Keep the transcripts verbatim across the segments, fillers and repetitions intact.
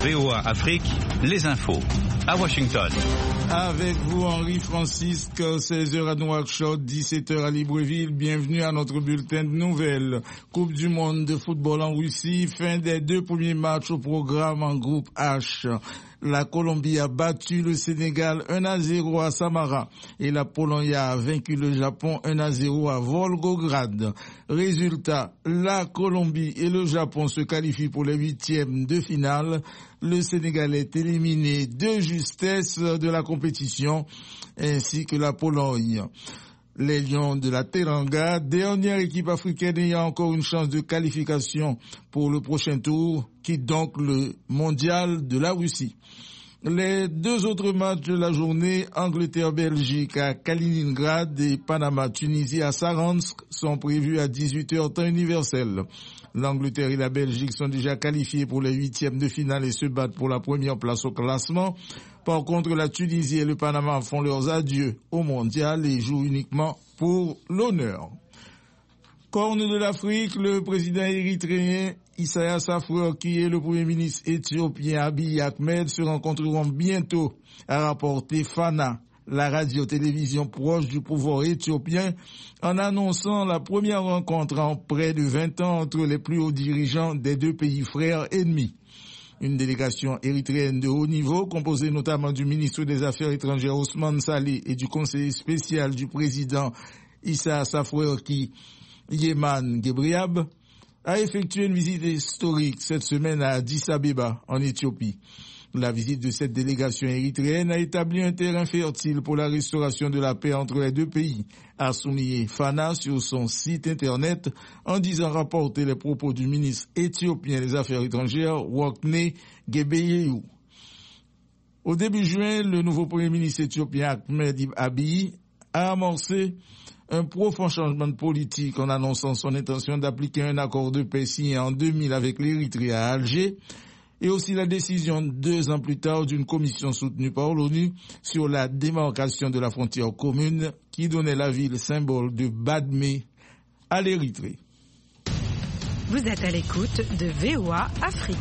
V O A Afrique, les infos, à Washington. Avec vous, Henri Francisque, seize heures à Nouakchott, dix-sept heures à Libreville. Bienvenue à notre bulletin de nouvelles. Coupe du monde de football en Russie, fin des deux premiers matchs au programme en groupe H. La Colombie a battu le Sénégal un à zéro à Samara et la Pologne a vaincu le Japon un à zéro à Volgograd. Résultat, la Colombie et le Japon se qualifient pour les huitièmes de finale. Le Sénégal est éliminé de justesse de la compétition ainsi que la Pologne. Les Lions de la Teranga, dernière équipe africaine ayant encore une chance de qualification pour le prochain tour, quittent donc le mondial de la Russie. Les deux autres matchs de la journée, Angleterre-Belgique à Kaliningrad et Panama-Tunisie à Saransk, sont prévus à dix-huit heures temps universel. L'Angleterre et la Belgique sont déjà qualifiés pour les huitièmes de finale et se battent pour la première place au classement. Par contre, la Tunisie et le Panama font leurs adieux au mondial et jouent uniquement pour l'honneur. Corne de l'Afrique, le président érythréen Isaias Afwerki et le premier ministre éthiopien Abiy Ahmed se rencontreront bientôt, a rapporté Fana, la radio-télévision proche du pouvoir éthiopien, en annonçant la première rencontre en près de vingt ans entre les plus hauts dirigeants des deux pays frères ennemis. Une délégation érythréenne de haut niveau, composée notamment du ministre des Affaires étrangères Ousmane Saleh et du conseiller spécial du président Isaias Afwerki, Yeman Gebriab, a effectué une visite historique cette semaine à Addis Abeba, en Éthiopie. La visite de cette délégation érythréenne a établi un terrain fertile pour la restauration de la paix entre les deux pays, a souligné Fana sur son site internet en disant rapporter les propos du ministre éthiopien des Affaires étrangères, Workney Gebeyehu. Au début juin, le nouveau premier ministre éthiopien Ahmed Abiy a amorcé un profond changement de politique en annonçant son intention d'appliquer un accord de paix signé en deux mille avec l'Érythrée à Alger, et aussi la décision deux ans plus tard d'une commission soutenue par l'ONU sur la démarcation de la frontière commune qui donnait la ville symbole de Badmé à l'Érythrée. Vous êtes à l'écoute de V O A Afrique.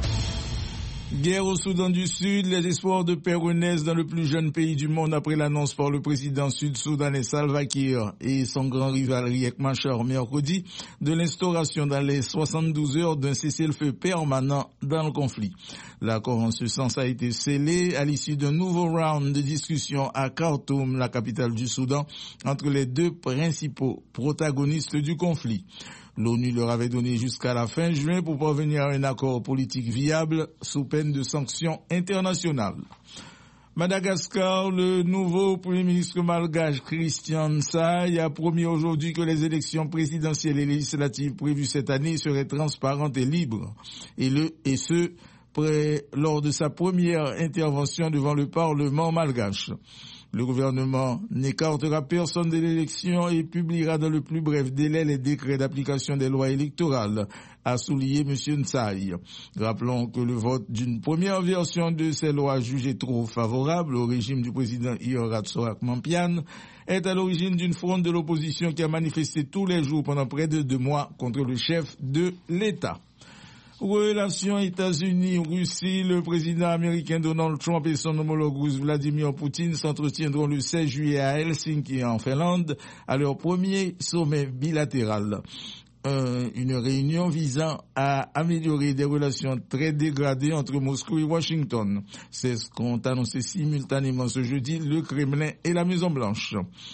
Guerre au Soudan du Sud, les espoirs de paix renaissent dans le plus jeune pays du monde après l'annonce par le président sud-soudanais Salva Kiir et son grand rival Riek Machar mercredi de l'instauration dans les soixante-douze heures d'un cessez-le-feu permanent dans le conflit. L'accord en ce sens a été scellé à l'issue d'un nouveau round de discussion à Khartoum, la capitale du Soudan, entre les deux principaux protagonistes du conflit. L'ONU leur avait donné jusqu'à la fin juin pour parvenir à un accord politique viable sous peine de sanctions internationales. Madagascar, le nouveau premier ministre malgache Christian Nsay a promis aujourd'hui que les élections présidentielles et législatives prévues cette année seraient transparentes et libres, et, le, et ce, près, lors de sa première intervention devant le Parlement malgache. Le gouvernement n'écartera personne de l'élection et publiera dans le plus bref délai les décrets d'application des lois électorales, a souligné M. Nsay. Rappelons que le vote d'une première version de ces lois jugées trop favorables au régime du président Ior Mampian est à l'origine d'une fronde de l'opposition qui a manifesté tous les jours pendant près de deux mois contre le chef de l'État. Relations États-Unis-Russie, le président américain Donald Trump et son homologue russe Vladimir Poutine s'entretiendront le seize juillet à Helsinki en Finlande à leur premier sommet bilatéral. Euh, une réunion visant à améliorer des relations très dégradées entre Moscou et Washington. C'est ce qu'ont annoncé simultanément ce jeudi le Kremlin et la Maison-Blanche.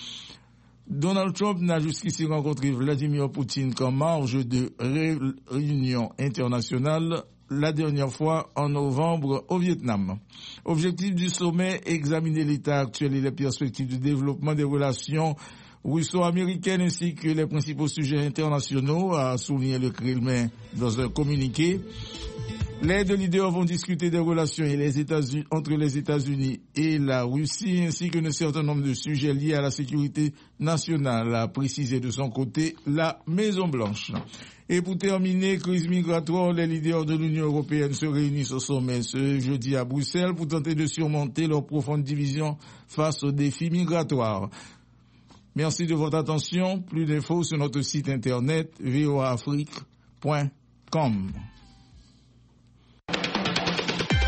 Donald Trump n'a jusqu'ici rencontré Vladimir Poutine qu'en marge de réunions internationales, la dernière fois en novembre au Vietnam. Objectif du sommet, examiner l'état actuel et les perspectives de développement des relations russo-américaines ainsi que les principaux sujets internationaux, a souligné le Kremlin dans un communiqué. Les deux leaders vont discuter des relations et les États-Unis, entre les États-Unis et la Russie, ainsi que d'un certain nombre de sujets liés à la sécurité nationale, a précisé de son côté la Maison-Blanche. Et pour terminer, crise migratoire, les leaders de l'Union européenne se réunissent au sommet ce jeudi à Bruxelles pour tenter de surmonter leur profonde division face aux défis migratoires. Merci de votre attention. Plus d'infos sur notre site internet v o a afrique point com.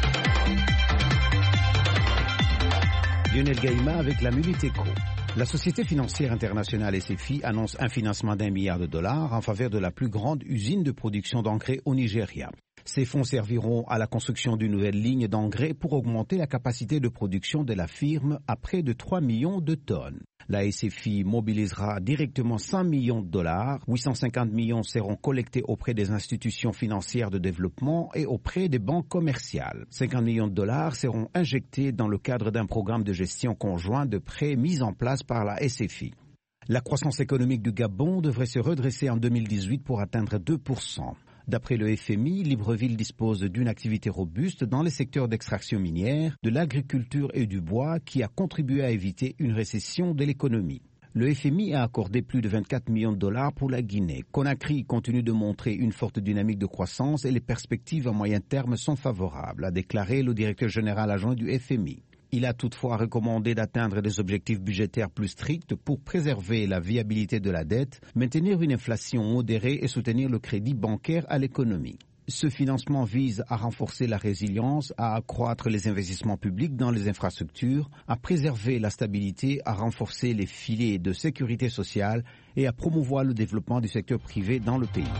Lionel Gaïma avec la Minute Éco. La Société financière internationale S F I annonce un financement d'un milliard de dollars en faveur de la plus grande usine de production d'engrais au Nigeria. Ces fonds serviront à la construction d'une nouvelle ligne d'engrais pour augmenter la capacité de production de la firme à près de trois millions de tonnes. La S F I mobilisera directement cent millions de dollars, huit cent cinquante millions seront collectés auprès des institutions financières de développement et auprès des banques commerciales. cinquante millions de dollars seront injectés dans le cadre d'un programme de gestion conjoint de prêts mis en place par la S F I. La croissance économique du Gabon devrait se redresser en deux mille dix-huit pour atteindre deux pour cent. D'après le F M I, Libreville dispose d'une activité robuste dans les secteurs d'extraction minière, de l'agriculture et du bois qui a contribué à éviter une récession de l'économie. Le F M I a accordé plus de vingt-quatre millions de dollars pour la Guinée. Conakry continue de montrer une forte dynamique de croissance et les perspectives à moyen terme sont favorables, a déclaré le directeur général adjoint du F M I. Il a toutefois recommandé d'atteindre des objectifs budgétaires plus stricts pour préserver la viabilité de la dette, maintenir une inflation modérée et soutenir le crédit bancaire à l'économie. Ce financement vise à renforcer la résilience, à accroître les investissements publics dans les infrastructures, à préserver la stabilité, à renforcer les filets de sécurité sociale et à promouvoir le développement du secteur privé dans le pays.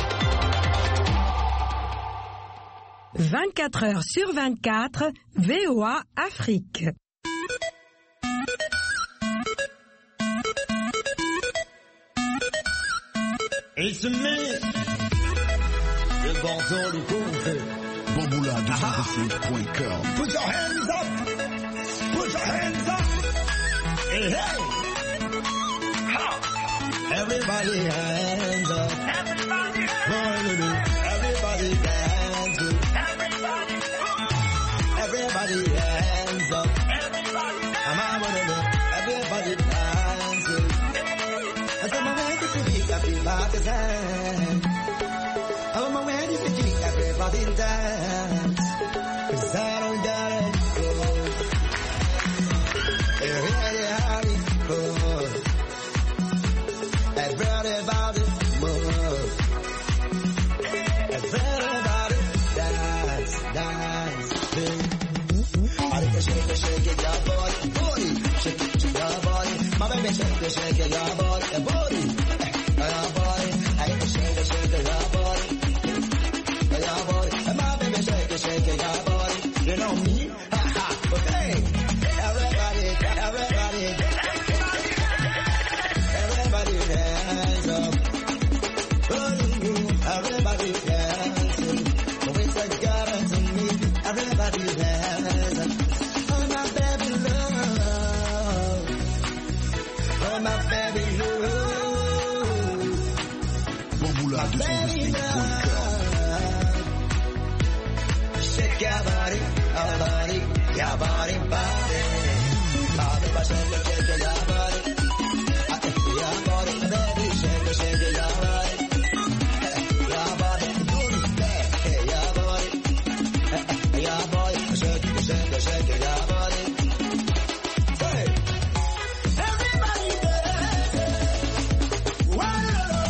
vingt-quatre heures sur vingt-quatre, V O A Afrique. It's me, le Bordeaux, le Conte. Bamboula deux cent vingt-cinq point com. Put your hands up, put your hands up. Hey, hey. Ha. Everybody hands up. Everybody hands up. Everybody hands up. Everybody hands up. Everybody I'm out with it. Everybody hands up. I said my way to speak, everybody's hands. I'm my way to speak, everybody dance. Cause I don't got it. Everybody move. Everybody move. Everybody dance, dance, shake it, shake it, your body, body, shake it to your body. My baby, shake it, shake it, your body, your body, your body. I can shake it, shake it, your body, your body. My baby, shake it, shake it, your body. You know me, ha ha. Okay, everybody, everybody, everybody hands up. Everybody hands up. It's a God to me. Everybody hands up. Bamboula deux cent vingt-cinq point com. Shake your body, your body, your body, body. Body, body, shake, shake your body. Your body, baby, shake, shake your body. Your body, do that, your body. Your body, shake, shake, shake your body. Hey, everybody dance. Wow.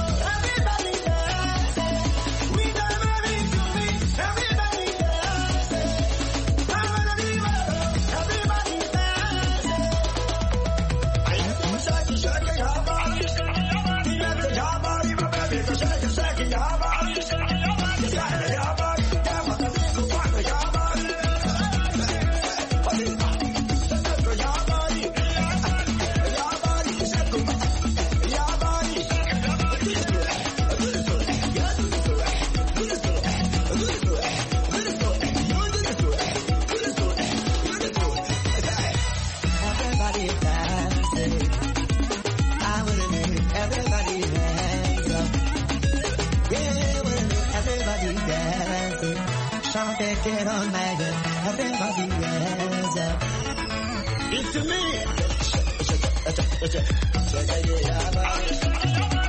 Get on my good, everybody hands up. It's me. Shake, shake, shake, shake, shake, shake, shake,